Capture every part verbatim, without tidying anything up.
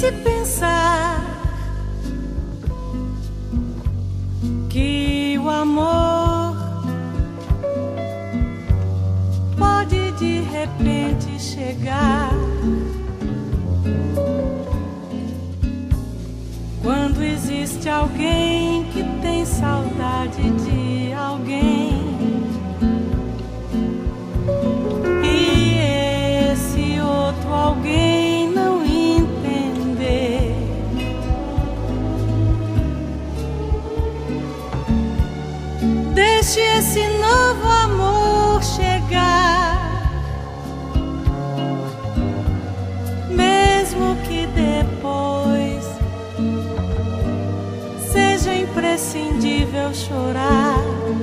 se pensar que o amor pode de repente chegar quando existe alguém que tem saudade de alguém e esse outro alguém não entender. Deixe esse novo amor chegar, mesmo que depois seja imprescindível chorar.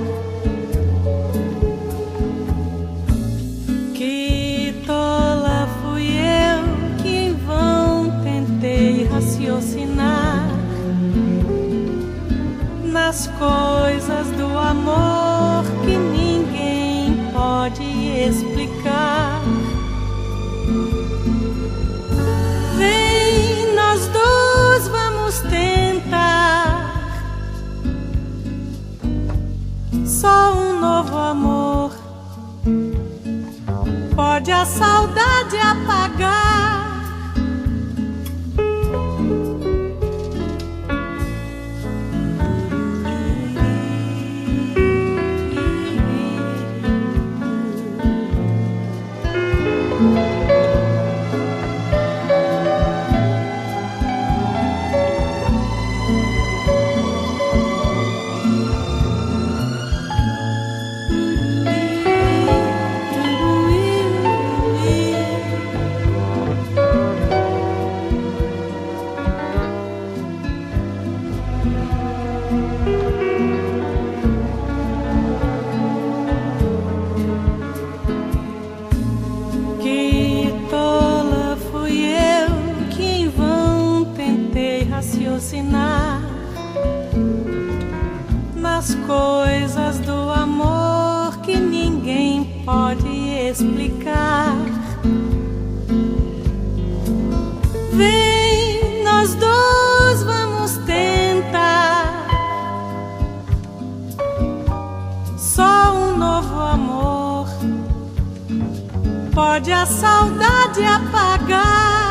Que tola fui eu que em vão tentei raciocinar nas coisas do amor que ninguém pode explicar. Vem, nós dois vamos tentar só um novo amor, pode a saudade apagar. Raciocinar nas coisas do amor que ninguém pode explicar. Vem, nós dois vamos tentar só um novo amor, pode a saudade apagar.